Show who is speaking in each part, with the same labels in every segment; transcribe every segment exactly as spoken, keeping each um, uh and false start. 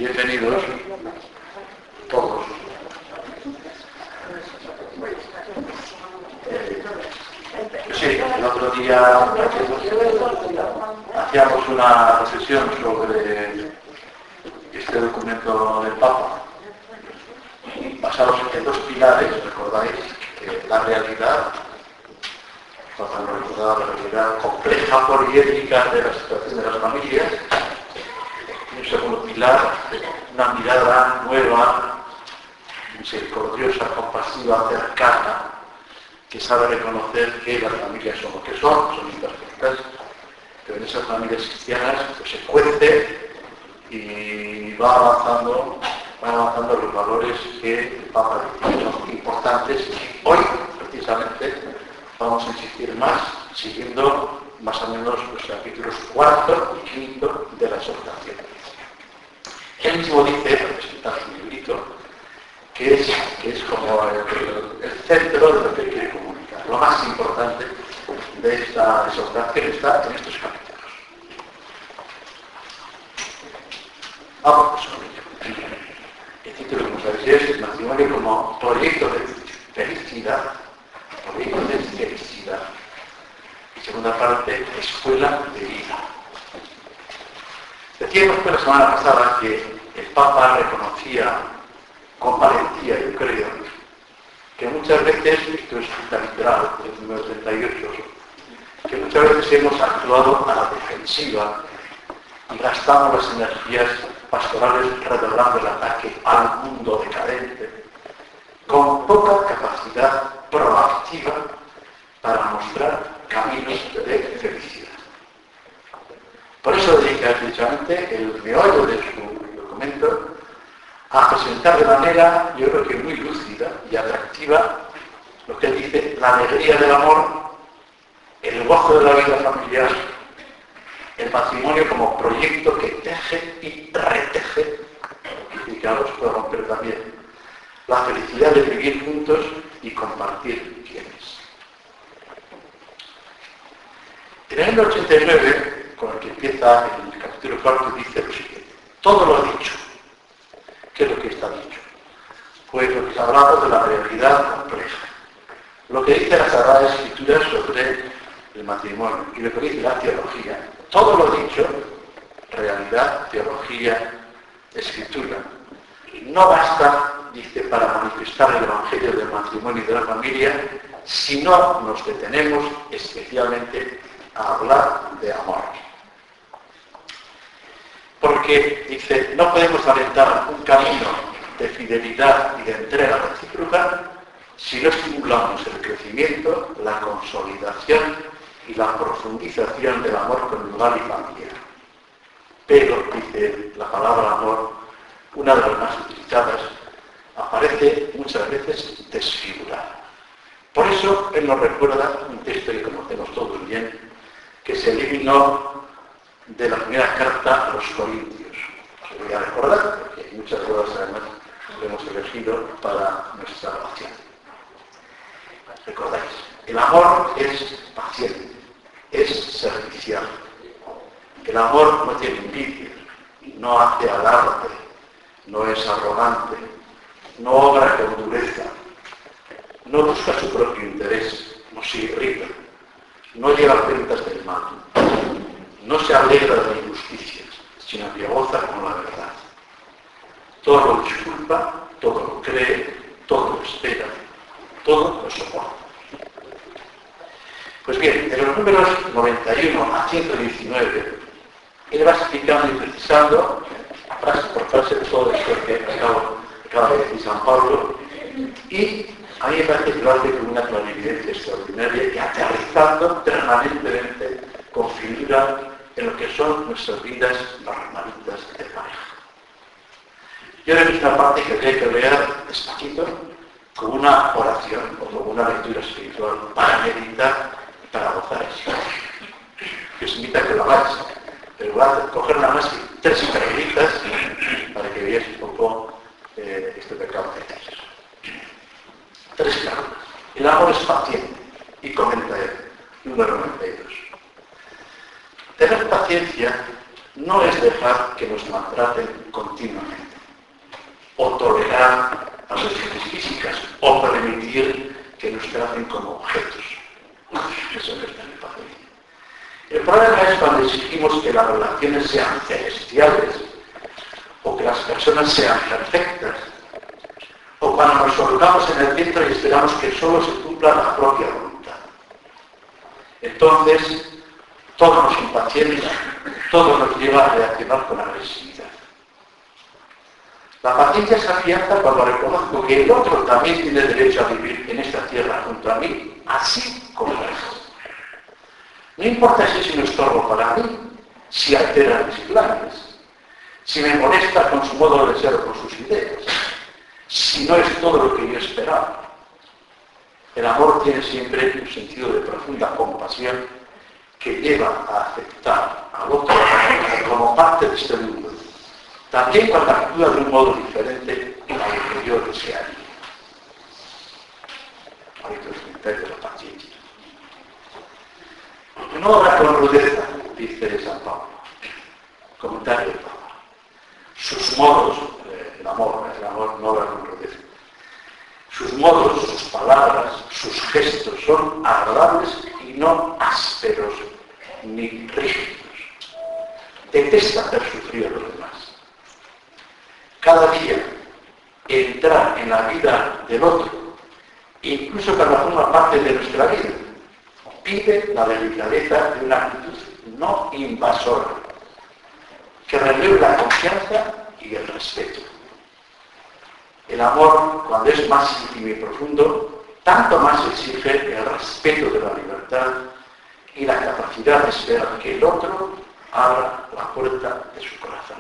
Speaker 1: Bienvenidos todos. Eh, sí, el otro día hacíamos una reflexión sobre este documento del Papa, basados en dos pilares. Recordáis que la realidad, Papa nos recordaba la realidad compleja, poliédrica de la situación de las familias. Y un segundo pilar, una mirada nueva, misericordiosa, compasiva, cercana, que sabe reconocer que las familias son lo que son, son imperfectas, pero en esas familias cristianas pues, se cuece y va avanzando, van avanzando los valores que el Papa dice son importantes. Y hoy, precisamente, vamos a insistir más, siguiendo más o menos los capítulos cuarto y quinto de la exhortación. Él mismo dice, al presentar su librito, que es, que es como el, el centro de lo que quiere comunicar. Lo más importante de esta exhortación está en estos capítulos. Vamos sobre ello. El título, como sabéis, es el matrimonio como proyecto de felicidad. Proyecto de felicidad. Y segunda parte, escuela de vida. Decíamos pues la semana pasada que el Papa reconocía con valentía, yo creo, que muchas veces, esto es cita literal del número treinta y ocho, que muchas veces hemos actuado a la defensiva y gastamos las energías pastorales redoblando el ataque al mundo decadente, con poca capacidad proactiva para mostrar caminos de felicidad. Por eso dedica precisamente el meollo de su documento a presentar de manera, yo creo que muy lúcida y atractiva, lo que él dice, la alegría del amor, el gozo de la vida familiar, el matrimonio como proyecto que teje y reteje, y que ahora se puede romper también, la felicidad de vivir juntos y compartir bienes. En el año ochenta y nueve, con el que empieza el capítulo cuarto, dice lo siguiente: todo lo dicho. ¿Qué es lo que está dicho? Pues lo que se ha hablado de la realidad compleja. Lo que dice la Sagrada Escritura sobre el matrimonio y lo que dice la teología. Todo lo dicho, realidad, teología, escritura. No basta, dice, para manifestar el Evangelio del matrimonio y de la familia, si no nos detenemos especialmente a hablar de amor. Porque, dice, no podemos alentar un camino de fidelidad y de entrega recíproca si no estimulamos el crecimiento, la consolidación y la profundización del amor conyugal y familiar. Pero, dice la palabra amor, una de las más utilizadas, aparece muchas veces desfigurada. Por eso, él nos recuerda un texto que conocemos todos bien, que se eliminó de la primera carta a los Corintios. Os lo voy a recordar, porque hay muchas cosas además que hemos elegido para nuestra oración. Recordáis, el amor es paciente, es servicial. El amor no tiene envidia, no hace alarde, no es arrogante, no obra con dureza, no busca su propio interés, no se irrita, no lleva cuentas del mal, no se alegra de injusticias, sino que goza con la verdad. Todo lo disculpa, todo lo cree, todo lo espera, todo lo soporta. Pues bien, en los números noventa y uno a ciento diecinueve, él va explicando y precisando, frase por frase, todo esto que acabo, acaba de decir San Pablo, y a mí me parece que lo hace con una clarividencia extraordinaria y aterrizando permanentemente con finura en lo que son nuestras vidas normalitas de pareja. Yo creo que es una parte que hay que leer despacito, como una oración o como una lectura espiritual para meditar y para gozar eso. Que os invita a que lo hagáis, pero voy a coger nada más que tres perlitas para que veáis un poco eh, este pecado que tenéis. Tres perlas. El amor es paciente, y comenta él, número noventa y dos. Tener paciencia no es dejar que nos maltraten continuamente, o tolerar agresiones físicas, o permitir que nos traten como objetos. Eso no es tan fácil. El problema es cuando exigimos que las relaciones sean celestiales, o que las personas sean perfectas, o cuando nos colocamos en el centro y esperamos que solo se cumpla la propia voluntad. Entonces, todo nos impacienta, todo nos lleva a reaccionar con agresividad. La paciencia se afianza cuando reconozco que el otro también tiene derecho a vivir en esta tierra junto a mí, así como es. No importa si es un estorbo para mí, si altera mis planes, si me molesta con su modo de ser o con sus ideas, si no es todo lo que yo esperaba. El amor tiene siempre un sentido de profunda compasión que lleva a aceptar al otro como parte de este mundo, también cuando actúa de un modo diferente a lo que yo desearía. Ahorita os comentáis de la paciencia. No obra con rudeza, dice San Pablo. Comentario de Pablo. Sus modos, eh, el amor, el amor no obra con rudeza. Sus modos, sus palabras, sus gestos son agradables y no ásperos ni rígidos. Detesta hacer sufrir a los demás. Cada día, entrar en la vida del otro, incluso cuando forma parte de nuestra vida, pide la delicadeza de una actitud no invasora, que renueve la confianza y el respeto. El amor, cuando es más íntimo y profundo, tanto más exige el respeto de la libertad y la capacidad de esperar que el otro abra la puerta de su corazón.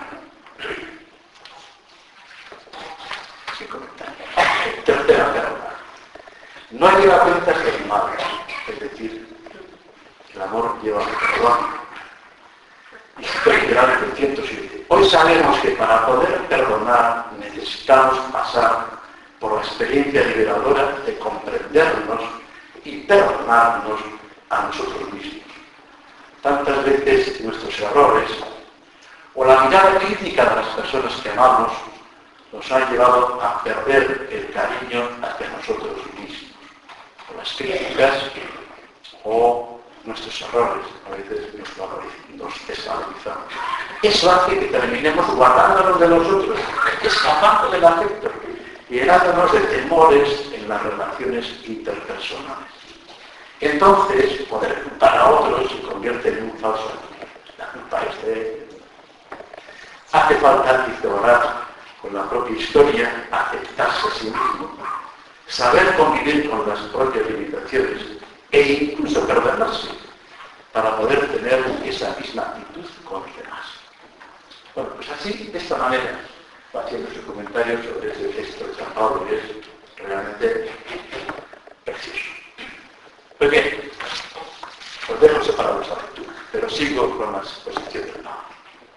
Speaker 1: Sin comentario. Tercera pregunta. No lleva cuentas del mal, es decir, el amor lleva perdón. Historia del ciento siete. Hoy sabemos que para poder perdonar necesitamos pasar por la experiencia liberadora de comprendernos y perdonarnos a nosotros mismos. Tantas veces nuestros errores o la mirada crítica de las personas que amamos nos han llevado a perder el cariño hacia nosotros mismos. O las críticas o nuestros errores, a veces nos desvalorizamos. Eso hace que terminemos guardándonos de los otros, escapando del afecto, llenándonos de temores en las relaciones interpersonales. Entonces, poder culpar a otros se convierte en un falso amigo. La culpa es de él. Hace falta explorar con la propia historia, aceptarse a sí mismo, saber convivir con las propias limitaciones e incluso perdonarse para poder tener esa misma actitud con los demás. Bueno, pues así, de esta manera, va haciendo su comentario sobre ese texto de San Pablo, que es realmente precioso. Pues bien, os dejo separados la lectura, pero sigo con las exposiciones de Pablo.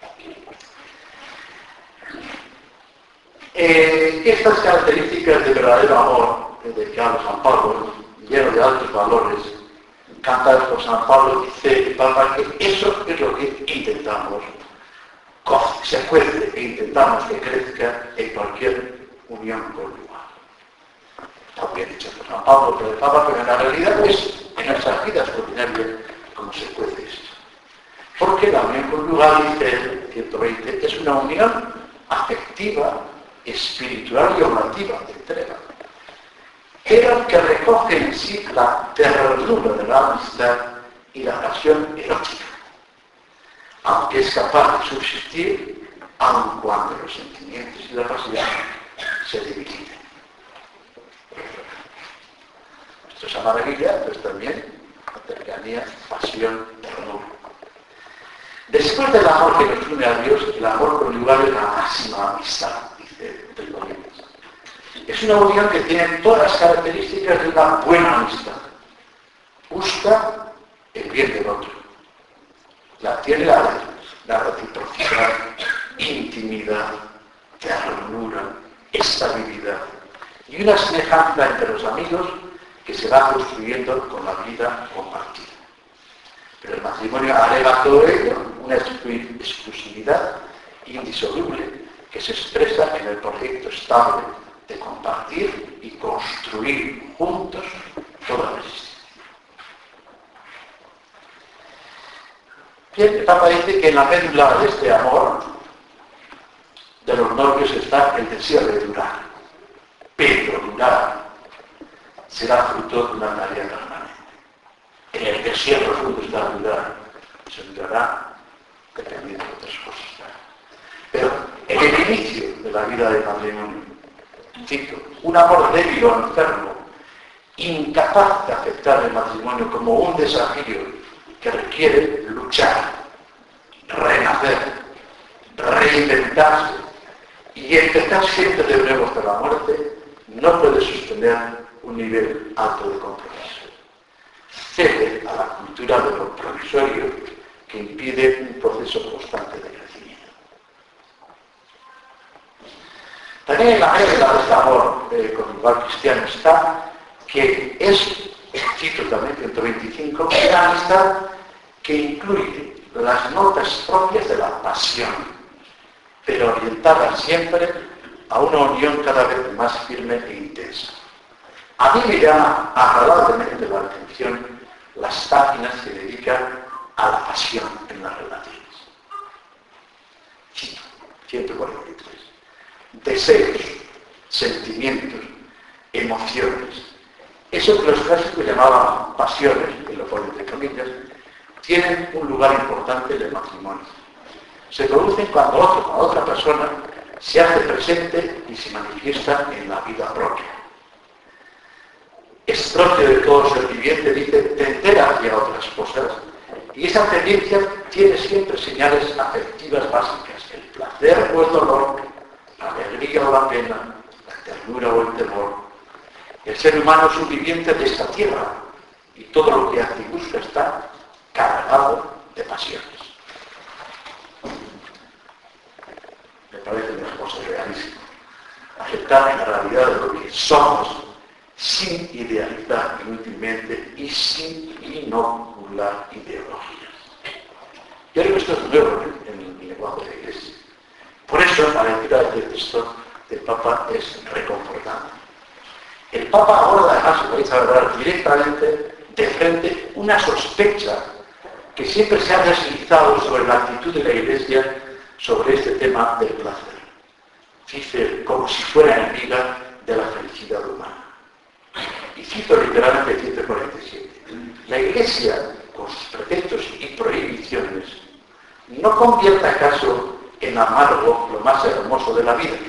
Speaker 1: Eh, estas características de verdadero amor, de que habla San Pablo, lleno de altos valores, cantados por San Pablo, dice el Papa que eso es lo que intentamos, se cuece e intentamos que crezca en cualquier unión conyugal. Está bien dicho por San Pablo, pero el Papa, pero en la realidad es en nuestras vidas ordinarias como se cuece esto. Porque la unión conyugal, dice el ciento veinte, es una unión afectiva, espiritual y oblativa de entrega, pero que recoge en sí la ternura de la amistad y la pasión erótica, aunque es capaz de subsistir aun cuando los sentimientos y la pasión se debiliten. Esto es maravilla, pero también la cercanía, pasión, ternura. Después del amor que nos une a Dios, el amor conyugal es la máxima amistad, dice el Corintios. Es una unión que tiene todas las características de una buena amistad. Busca el bien del otro. La tiene la, la reciprocidad, intimidad, ternura, estabilidad y una semejanza entre los amigos que se va construyendo con la vida compartida. Pero el matrimonio alega todo ello una exclusividad indisoluble que se expresa en el proyecto estable de compartir y construir juntos toda la existencia. Bien, el Papa dice que en la médula de este amor de los novios está el deseo de durar, pero durar será fruto de una tarea permanente. En el deseo profundo está durar, se durará dependiendo de otras cosas. Pero en el inicio de la vida del matrimonio, cito, un amor débil o enfermo, incapaz de aceptar el matrimonio como un desafío que requiere luchar, renacer, reinventarse y empezar siempre de nuevo hasta la muerte, no puede sostener un nivel alto de compromiso. Cede a la cultura de lo provisorio que impide un proceso constante de crecimiento. También en la regla de este amor eh, conyugal cristiano está que es, cito también ciento veinticinco, una amistad que incluye las notas propias de la pasión, pero orientada siempre a una unión cada vez más firme e intensa. A mí me llama agradablemente la atención las páginas que dedican a la pasión en las relaciones. Cito, ciento cuarenta y tres. Deseos, sentimientos, emociones. Eso que los clásicos llamaban pasiones, que lo ponen entre comillas, tienen un lugar importante en el matrimonio. Se producen cuando otro, cuando otra persona se hace presente y se manifiesta en la vida propia. Es propio de todo ser viviente, dice, tender hacia otras cosas, y esa tendencia tiene siempre señales afectivas básicas: el placer o el dolor, la alegría o la pena, la ternura o el temor. El ser humano es un viviente de esta tierra, y todo lo que hace y busca está cargado de pasiones. Me parece una cosa realísima. Aceptar la realidad de lo que somos, sin idealizar inútilmente y sin inocular ideologías. Yo creo que esto es nuevo en el lenguaje de la Iglesia. Por eso la lectura del texto del Papa es reconfortante. El Papa aborda además, si podéis hablar directamente, de frente, una sospecha que siempre se ha deslizado sobre la actitud de la Iglesia sobre este tema del placer. Dice, como si fuera enemiga de la felicidad humana. Y cito literalmente ciento cuarenta y siete. La Iglesia, con sus preceptos y prohibiciones, no convierte acaso en amargo lo más hermoso de la vida.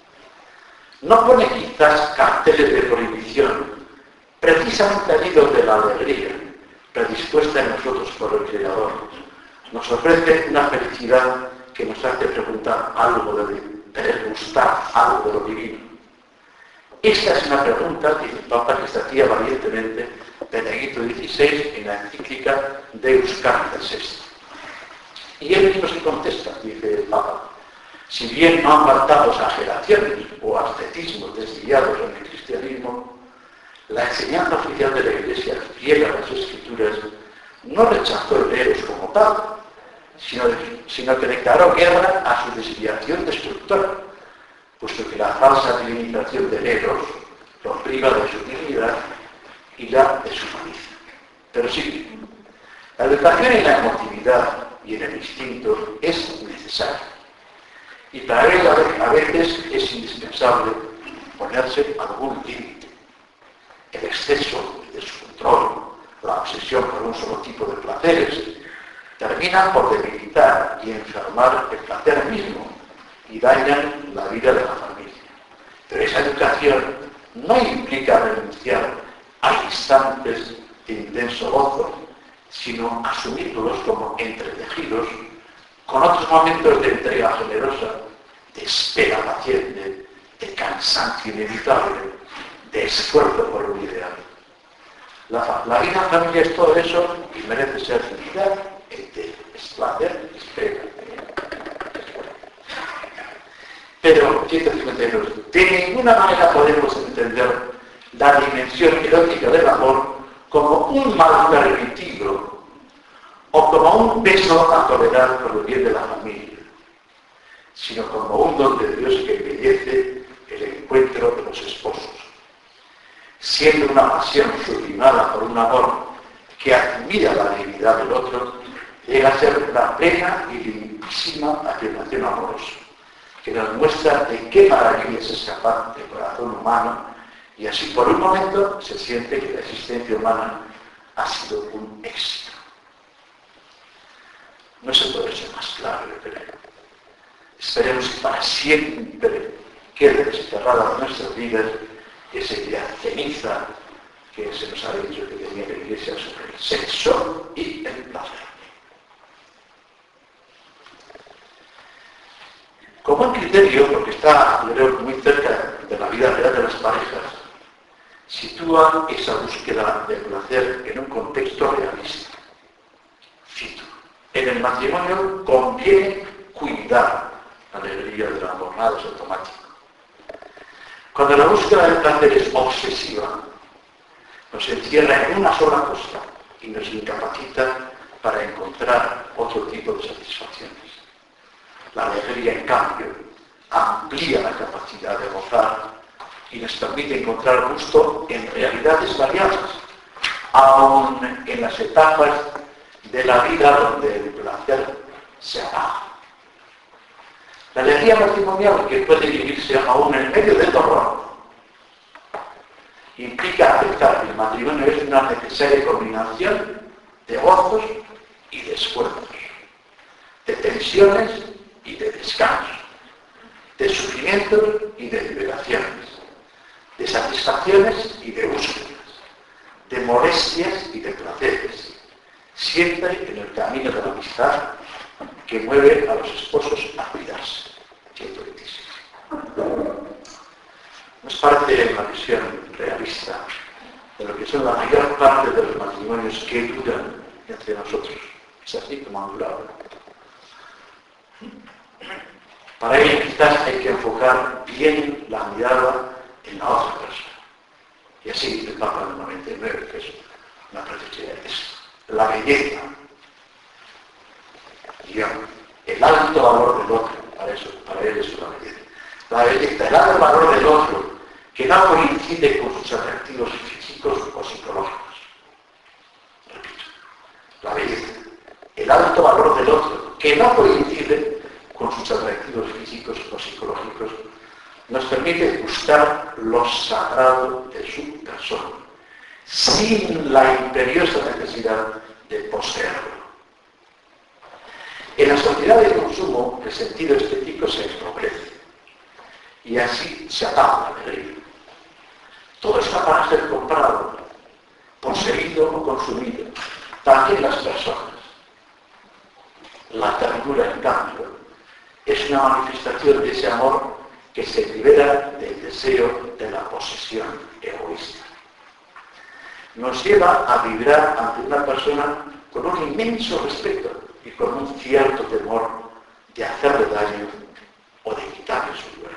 Speaker 1: No pone quizás carteles de prohibición, precisamente al hilo de la alegría, predispuesta en nosotros por el Creador. Nos ofrece una felicidad que nos hace preguntar algo de, de gustar algo de lo divino. Esta es una pregunta, dice el Papa, que se hacía valientemente Benedicto dieciséis en la encíclica Deus Caritas Est. Y él mismo se contesta, dice el Papa, si bien no han faltado exageraciones o ascetismos desviados en el cristianismo, la enseñanza oficial de la Iglesia fiel a las Escrituras no rechazó el eros como tal, sino, sino que declaró guerra a su desviación destructora, puesto que la falsa divinización del eros lo priva de su dignidad y la de su malicia. Pero sí, la educación en la emotividad y en el instinto es necesaria. Y para ello a veces es indispensable ponerse algún límite. El exceso de descontrol, la obsesión por un solo tipo de placeres, terminan por debilitar y enfermar el placer mismo y dañan la vida de la familia. Pero esa educación no implica renunciar a instantes de intenso gozo, sino asumirlos como entretejidos con otros momentos de entrega generosa, de espera paciente, de cansancio inevitable, de esfuerzo por un ideal. La, la vida en familia es todo eso y merece ser felicidad, es placer, espera. Pero, ciento cincuenta y dos, de ninguna manera podemos entender la dimensión erótica del amor como un mal permitido o como un peso a tolerar por el bien de la familia, sino como un don de Dios que embellece el encuentro de los esposos, siendo una pasión sublimada por un amor que admira la dignidad del otro, llega a ser la plena y limpísima afirmación amorosa, que nos muestra de qué maravillas es capaz el corazón humano, y así por un momento se siente que la existencia humana ha sido un éxito. No se puede ser más claro, yo creo. Esperemos que para siempre quede desterrada de nuestras vidas esa idea ceniza que se nos ha dicho que tenía la Iglesia sobre el sexo y el placer. Como un criterio, porque está, yo creo, muy cerca de la vida real de las parejas, sitúa esa búsqueda del placer en un contexto realista. Cito: en el matrimonio conviene cuidar la alegría de la jornada es automático. Cuando la búsqueda del placer es obsesiva, nos encierra en una sola cosa y nos incapacita para encontrar otro tipo de satisfacciones. La alegría, en cambio, amplía la capacidad de gozar y nos permite encontrar gusto en realidades variadas, aun en las etapas de la vida donde el placer se apaga. La alegría matrimonial, que puede vivirse aún en medio del dolor, implica aceptar que el matrimonio es una necesaria combinación de gozos y de esfuerzos, de tensiones y de descanso, de sufrimientos y de liberaciones, de satisfacciones y de búsquedas, de molestias y de placeres, siempre en el camino de la amistad que mueve a los esposos a cuidarse. Nos parece una visión realista de lo que son la mayor parte de los matrimonios que duran entre nosotros. Es así como han durado. Para ello quizás hay que enfocar bien la mirada en la otra persona. Y así dice el Papa en el noventa y nueve, que es una preciosidad de eso. La belleza, digamos, el alto valor del otro, para eso, para él es una belleza. La belleza, el alto valor del otro, que no coincide con sus atractivos físicos o psicológicos. Repito, la belleza, el alto valor del otro, que no coincide con sus atractivos físicos o psicológicos, nos permite gustar lo sagrado de su persona, sin la imperiosa necesidad de poseerlo. En la sociedad de consumo, el sentido estético se empobrece y así se acaba la alegría. Todo está para ser comprado, poseído o consumido, también las personas. La ternura, en cambio, es una manifestación de ese amor que se libera del deseo de la posesión egoísta. Nos lleva a vibrar ante una persona con un inmenso respeto y con un cierto temor de hacerle daño o de quitarle su libertad.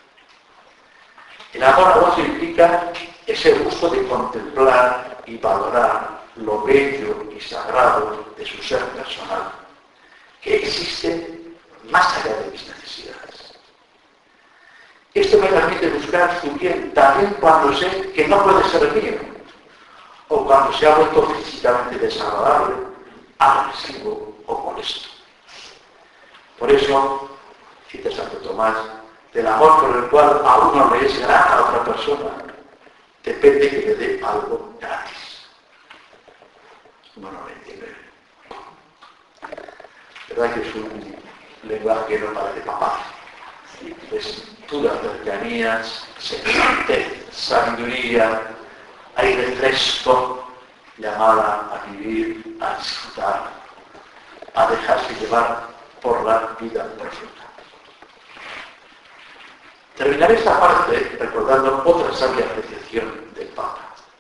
Speaker 1: El amor a otro implica ese gusto de contemplar y valorar lo bello y sagrado de su ser personal, que existe más allá de mis necesidades. Esto me permite buscar su bien también cuando sé que no puede ser mío, o cuando se ha vuelto físicamente desagradable, agresivo o molesto. Por eso, cita Santo Tomás, del amor por el cual a uno le es grata a otra persona, depende que le dé algo gratis. No lo entiende. ¿Verdad que es un lenguaje que no parece papá? Es puras cercanías, sensatez, sabiduría, aire fresco, llamada a vivir, a disfrutar, a dejarse llevar por la vida profunda. Terminaré esta parte recordando otra sabia apreciación del Papa.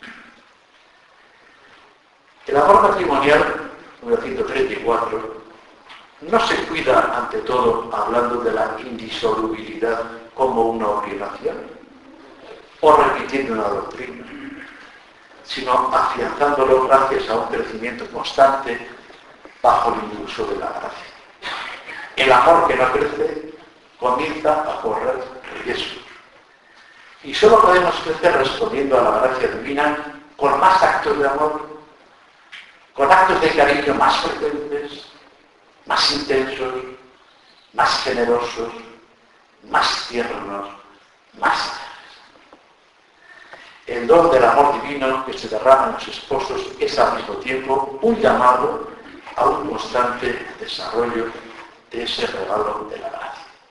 Speaker 1: El amor matrimonial, número ciento treinta y cuatro, no se cuida ante todo hablando de la indisolubilidad como una obligación o repitiendo una doctrina, sino afianzándolo gracias a un crecimiento constante bajo el impulso de la gracia. El amor que no crece comienza a correr riesgos. Y solo podemos crecer respondiendo a la gracia divina con más actos de amor, con actos de cariño más frecuentes, más intensos, más generosos, más tiernos, más alegres. El don del amor divino que se derrama en los esposos es al mismo tiempo un llamado a un constante desarrollo de ese regalo de la gracia.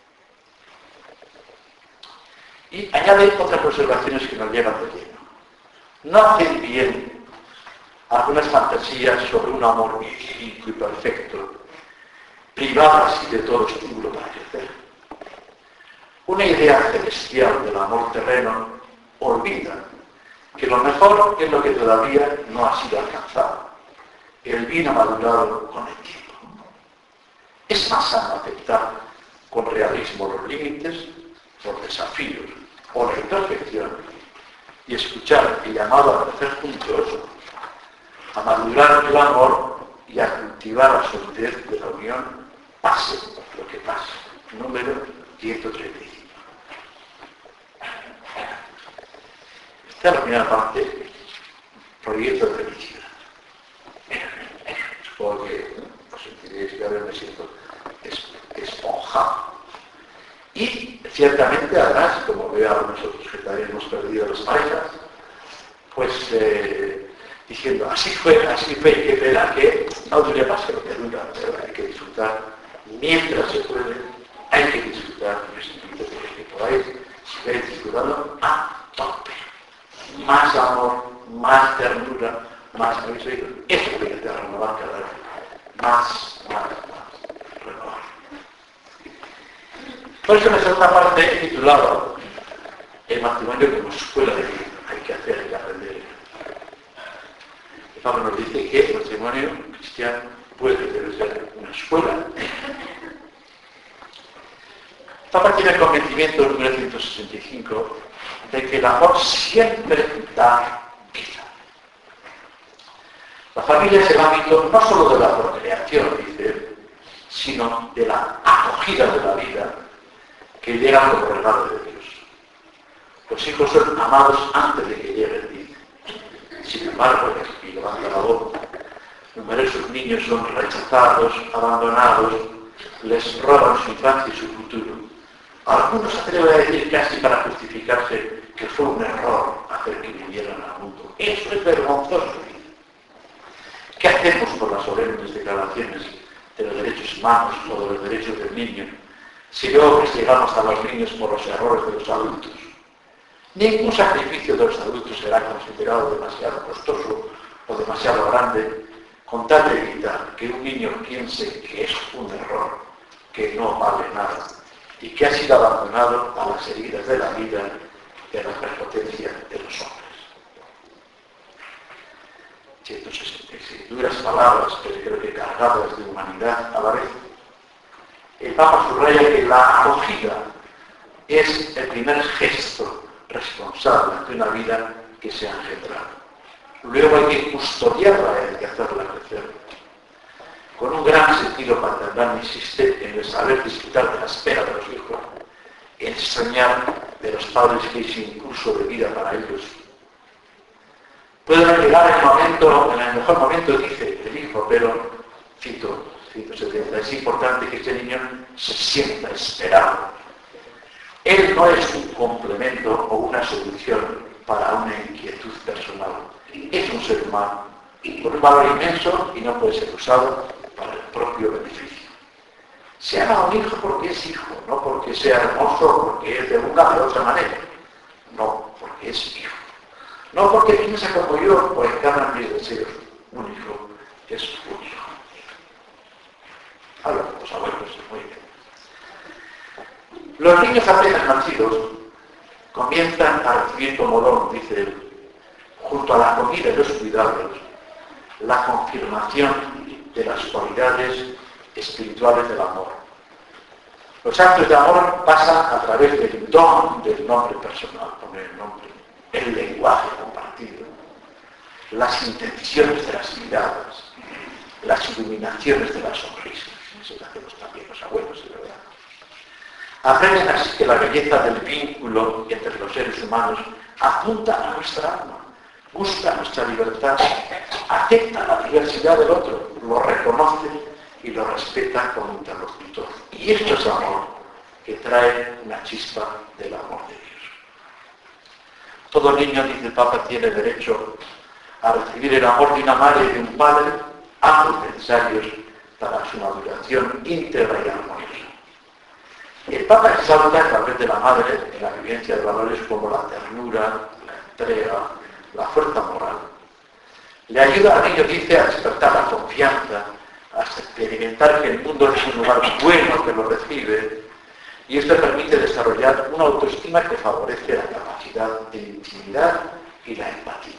Speaker 1: Y añade otras observaciones que nos llevan de lleno. No hacen bien algunas fantasías sobre un amor infinito y perfecto, privado así de todo estímulo para crecer. Una idea celestial del amor terreno olvida que lo mejor es lo que todavía no ha sido alcanzado, el vino madurado con el tiempo. Es más sano aceptar con realismo los límites, los desafíos o la imperfección y escuchar el llamado a crecer juntos, a madurar el amor y a cultivar la solidez de la unión, pase lo que pase. Número ciento treinta y cinco. Esta es la primera parte, proyecto de felicidad. Supongo que os sentiréis que ahora me siento esponjado. Y ciertamente, además, como veo a nosotros que también hemos perdido las parejas, pues eh, diciendo, así fue, así fue, qué pena que no dure más que lo que dura, pero hay que disfrutar mientras se puede, hay que disfrutar, en el sentido de que podáis seguir disfrutando a tope. Más amor, más ternura, más, ¿habéis oído? Eso es lo que te va a renovar cada vez. Más, más, más, renovar. Por eso en la segunda parte he titulado el matrimonio como escuela de vida. Hay que hacer, hay que aprender. El Pablo nos dice que el matrimonio cristiano puede debe ser una escuela. Esta parte tiene el convencimiento número ciento sesenta y cinco de que el amor siempre da vida. La familia es el ámbito no solo de la procreación, dice él, sino de la acogida de la vida que llega como regalo de Dios. Los hijos son amados antes de que llegue el día. Sin embargo, y levanta la voz, numerosos niños son rechazados, abandonados, les roban su infancia y su futuro. Algunos se atreven a decir casi para justificarse que fue un error hacer que vinieran al mundo. Eso es vergonzoso. ¿Qué hacemos por las solemnes declaraciones de los derechos humanos o de los derechos del niño si luego castigamos a los niños por los errores de los adultos? Ningún sacrificio de los adultos será considerado demasiado costoso o demasiado grande con tal de evitar que un niño piense que es un error, que no vale nada y que ha sido abandonado a las heridas de la vida y a la prepotencia de los hombres. ciento sesenta y seis, duras palabras, pero creo que cargadas de humanidad a la vez. El Papa subraya que la acogida es el primer gesto responsable ante una vida que se ha engendrado. Luego hay que custodiarla y hay que hacerla crecer. Con un gran sentido paternal insiste en el saber disfrutar de la espera de los hijos, en extrañar de los padres que es impulso de vida para ellos. Puede llegar el momento, en el mejor momento, dice el hijo, pero, cito, ciento setenta, es importante que este niño se sienta esperado. Él no es un complemento o una solución para una inquietud personal. Es un ser humano, con un valor inmenso y no puede ser usado para el propio beneficio. Se ama a un hijo porque es hijo, no porque sea hermoso, porque es de una de otra manera. No, porque es hijo. No porque piensa como yo o encarna mis deseos. Un hijo es un hijo. Habla con los abuelos, muy bien. Los niños apenas nacidos comienzan a recibir como don, dice él, junto a la comida y los cuidados, la confirmación de las cualidades espirituales del amor. Los actos de amor pasan a través del don del nombre personal, poner el nombre, el lenguaje compartido, las intenciones de las miradas, las iluminaciones de la sonrisa. Eso lo hacemos también los abuelos, es verdad. Aprenden así que la belleza del vínculo entre los seres humanos apunta a nuestra alma, busca nuestra libertad, acepta la diversidad del otro, lo reconoce y lo respeta como interlocutor. Y esto es amor, que trae una chispa del amor de Dios. Todo niño, dice el Papa, tiene derecho a recibir el amor de una madre y de un padre, ambos necesarios para su maduración íntegra y armoniosa. El Papa exalta a través de la madre en la vivencia de valores como la ternura, la entrega, la fuerza moral. Le ayuda al niño, dice, a despertar la confianza, a experimentar que el mundo es un lugar bueno que lo recibe, y esto permite desarrollar una autoestima que favorece la capacidad de intimidad y la empatía.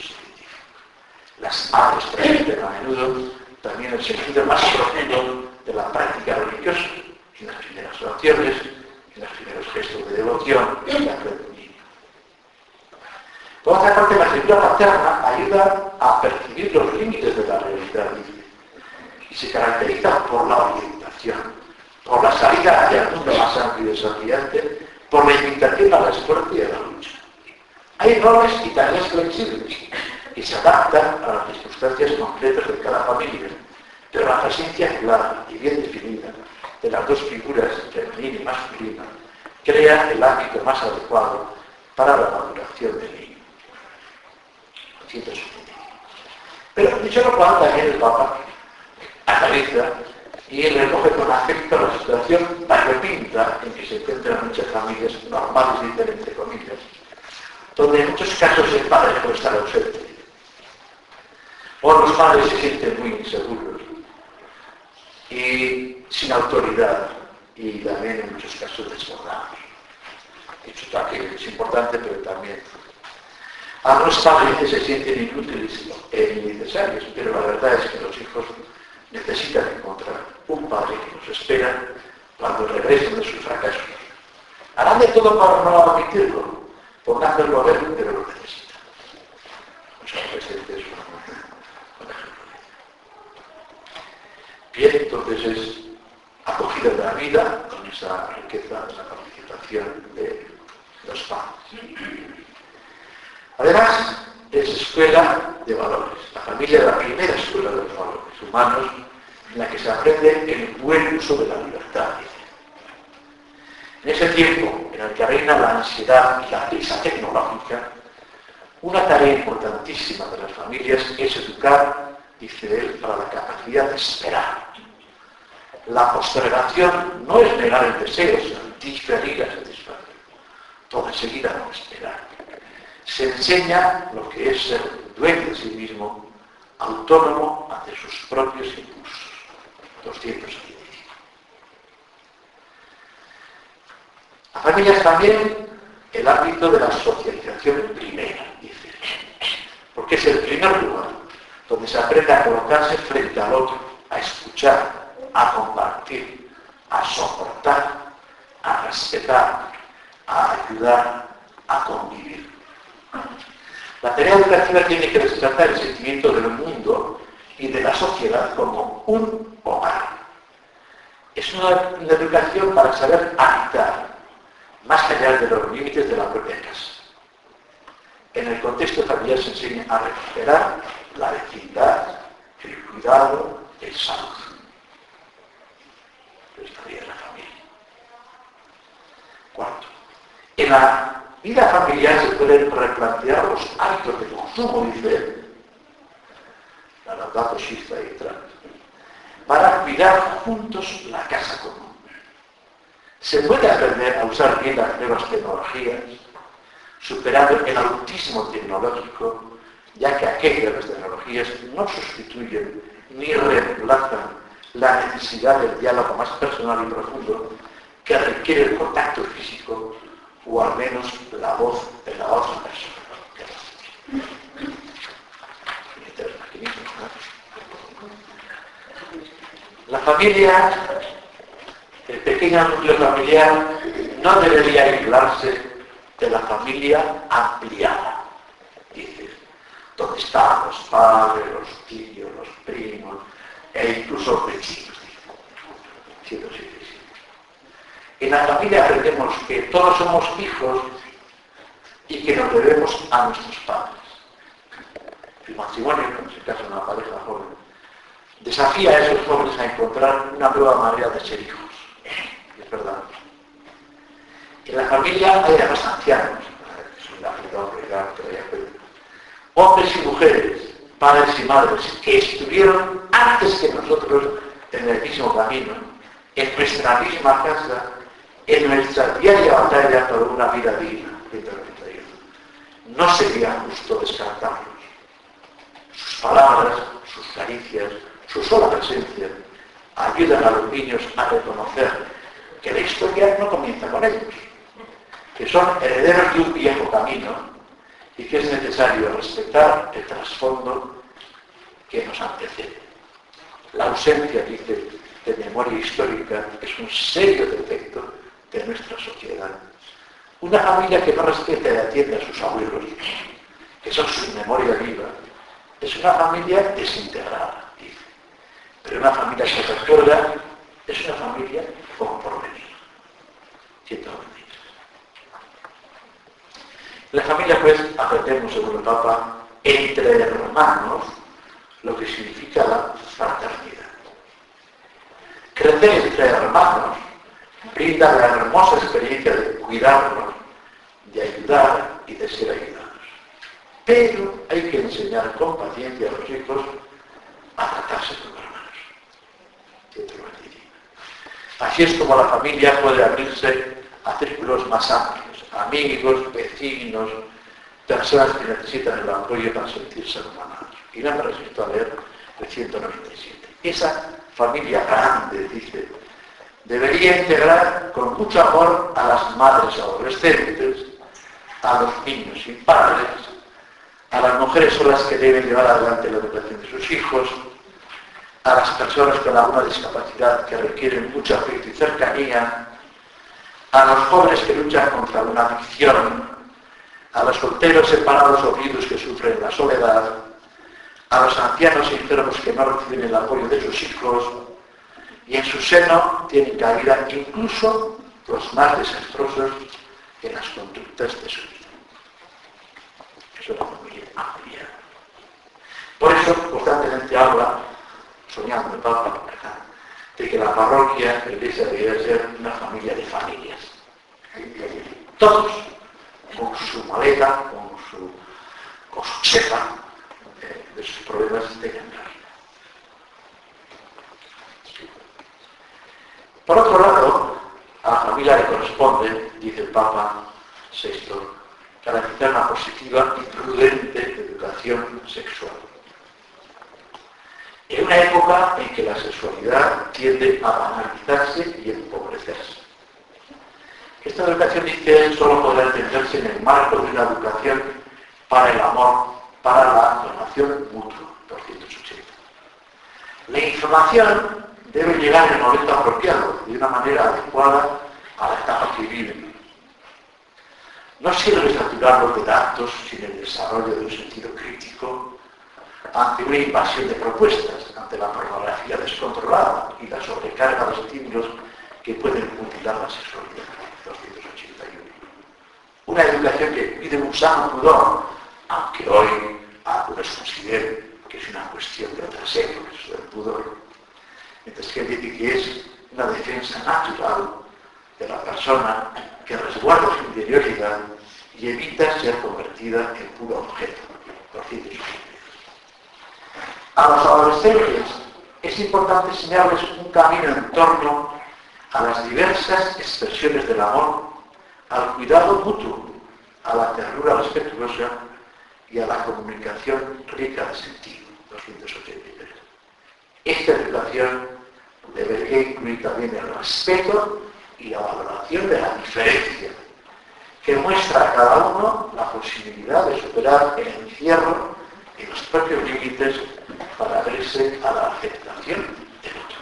Speaker 1: Las madres transmiten a menudo también el sentido más profundo de la práctica religiosa, en las primeras oraciones, en los primeros gestos de devoción, en la fe del niño. Por otra parte, la figura paterna ayuda a percibir los límites de la realidad, dice, y se caracteriza por la orientación, por la salida hacia el mundo más amplio y desafiante, por la invitación al esfuerzo y a la lucha. Hay roles y tareas flexibles que se adaptan a las circunstancias concretas de cada familia, pero la presencia clara y bien definida de las dos figuras, femenina y masculina, crea el ámbito más adecuado para la maduración del niño. Pero dicho lo cual, también el Papa analiza y recoge con afecto la situación variopinta en que se encuentran muchas familias normales, dicen entre comillas, donde en muchos casos el padre puede estar ausente, o los padres se sienten muy inseguros y sin autoridad, y también en muchos casos desbordados. Esto también es importante, pero también algunos padres se sienten inútiles e innecesarios, pero la verdad es que los hijos necesitan encontrar un padre que los espera cuando regresen de sus fracasos. Harán de todo para no admitirlo, por no hacerlo ver, pero lo necesitan. Los adolescentes son un ejemplo. Bien, entonces es acogida de la vida con esa riqueza, esa participación de los padres. Además, es escuela de valores. La familia es la primera escuela de los valores humanos en la que se aprende el buen uso de la libertad. En ese tiempo en el que reina la ansiedad y la prisa tecnológica, una tarea importantísima de las familias es educar, dice él, para la capacidad de esperar. La postergación no es negar el deseo, sino diferir a satisfacer. Todo enseguida no esperar. Se enseña lo que es ser dueño de sí mismo, autónomo ante sus propios impulsos. doscientos setenta y cinco. La familia es también el ámbito de la socialización primera, dice, porque es el primer lugar donde se aprende a colocarse frente al otro, a escuchar, a compartir, a soportar, a respetar, a ayudar, a convivir. La tarea educativa tiene que despertar el sentimiento del mundo y de la sociedad como un hogar. Es una, una educación para saber habitar, más allá de los límites de la propia casa. En el contexto familiar se enseña a recuperar la vecindad, el cuidado, el salud. La historia de la familia. Cuarto, en la vida familiar se pueden replantear los hábitos de consumo, dice él, la Laudato Si' y Trant, para cuidar juntos la casa común. Se puede aprender a usar bien las nuevas tecnologías, superando el autismo tecnológico, ya que aquellas las tecnologías no sustituyen ni reemplazan la necesidad del diálogo más personal y profundo que requiere el contacto físico o al menos la voz de la otra persona. La familia, el pequeño núcleo familiar, no debería aislarse de la familia ampliada. Dice, donde están los padres, los tíos, los primos, e incluso vecinos. ciento setenta y siete. En la familia aprendemos que todos somos hijos y que nos debemos a nuestros padres. El matrimonio, en este caso una pareja joven, desafía a esos jóvenes a encontrar una nueva manera de ser hijos. Es verdad. En la familia hay además ancianos, hombres y mujeres, padres y madres, que estuvieron antes que nosotros en el mismo camino, en nuestra misma casa, en nuestra diaria batalla por una vida digna. No sería justo descartarlos. Sus palabras, sus caricias, su sola presencia ayudan a los niños a reconocer que la historia no comienza con ellos, que son herederos de un viejo camino y que es necesario respetar el trasfondo que nos antecede. La ausencia, dice, de memoria histórica es un serio defecto de nuestra sociedad. Una familia que no respeta y atiende a sus abuelos, que son su memoria viva, es una familia desintegrada, dice. Pero una familia que se recuerda es una familia con porvenir. ciento veintitrés. En la familia, pues, aprendemos, según el Papa, entre hermanos, lo que significa la fraternidad. Crecer entre hermanos brinda la hermosa experiencia de cuidarnos, de ayudar y de ser ayudados. Pero hay que enseñar con paciencia a los hijos a tratarse como hermanos. ciento veinticinco. Así es como la familia puede abrirse a círculos más amplios, amigos, vecinos, personas que necesitan el apoyo para sentirse hermanados. Y no me resisto a leer el ciento noventa y siete. Esa familia grande, dice, debería integrar con mucho amor a las madres adolescentes, a los niños sin padres, a las mujeres solas que deben llevar adelante la educación de sus hijos, a las personas con alguna discapacidad que requieren mucho afecto y cercanía, a los jóvenes que luchan contra una adicción, a los solteros separados o viudos que sufren la soledad, a los ancianos y enfermos que no reciben el apoyo de sus hijos, y en su seno tienen cabida incluso los más desastrosos en las conductas de su vida. Eso es la familia amplia. Por eso constantemente habla, soñando el Papa, de que la parroquia, la iglesia debería ser una familia de familias. Todos, con su maleta, con su, con su chepa eh, de sus problemas de entrar. Por otro lado, a la familia le corresponde, dice el Papa sexto, garantizar una positiva y prudente educación sexual. En una época en que la sexualidad tiende a banalizarse y empobrecerse. Esta educación, dice él, solo podrá entenderse en el marco de una educación para el amor, para la donación mutua, doscientos ochenta. La información debe llegar en el momento apropiado, de una manera adecuada a la etapa que viven. No sirve saturarlos de datos sin el desarrollo de un sentido crítico ante una invasión de propuestas, ante la pornografía descontrolada y la sobrecarga de estímulos que pueden mutilar la sexualidad. doscientos ochenta y uno. Una educación que pide un sano pudor, aunque hoy algunos consideren que es una cuestión de otras épocas, eso del pudor. Mientras que él dice que es una defensa natural de la persona que resguarda su interioridad y evita ser convertida en puro objeto. doscientos ochenta y dos. A los adolescentes es importante enseñarles un camino en torno a las diversas expresiones del amor, al cuidado mutuo, a la ternura respetuosa y a la comunicación rica de sentido. doscientos ochenta y tres. Esta educación debería incluir también el respeto y la valoración de la diferencia, que muestra a cada uno la posibilidad de superar el encierro y los propios límites para abrirse a la aceptación del otro.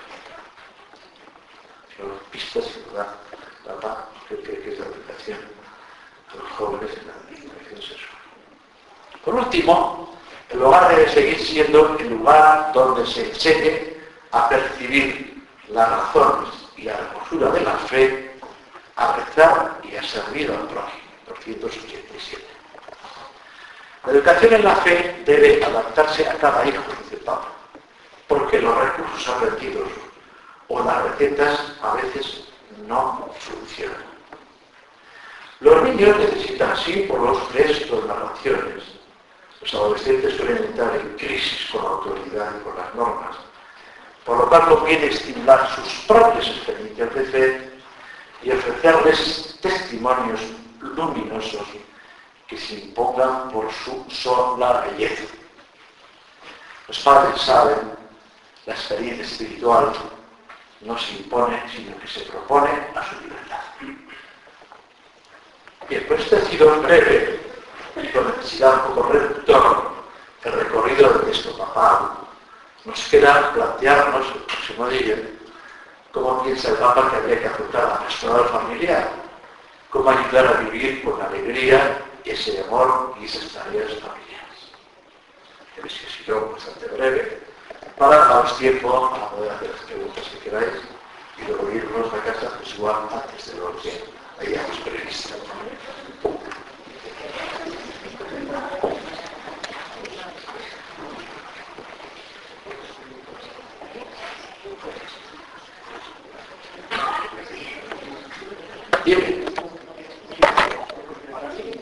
Speaker 1: Son pistas que nos da Papa, que cree que es la educación a los jóvenes en la educación sexual. Por último, el hogar debe seguir siendo el lugar donde se enseñe a percibir las razones y la hermosura de la fe, a rezar y a servir al prójimo. doscientos ochenta y siete. La educación en la fe debe adaptarse a cada hijo, dice el Papa, porque los recursos aprendidos o las recetas a veces no funcionan. Los niños necesitan símbolos, gestos, narraciones. Los adolescentes suelen entrar en crisis con la autoridad y con las normas. Por lo tanto, conviene estimular sus propias experiencias de fe y ofrecerles testimonios luminosos que se impongan por su sola belleza. Los padres saben, la experiencia espiritual no se impone, sino que se propone a su libertad. Bien, pues este ha sido breve y con necesidad un poco reductor el recorrido del texto papal. Nos queda plantearnos el próximo día cómo piensa el Papa que habría que afrontar la pastoral familiar, cómo ayudar a vivir con alegría ese amor y esas tareas familiares. Que veis que ha sido bastante breve, para daros tiempo a poder hacer las preguntas que queráis y luego irnos a casa pues igual antes de los días.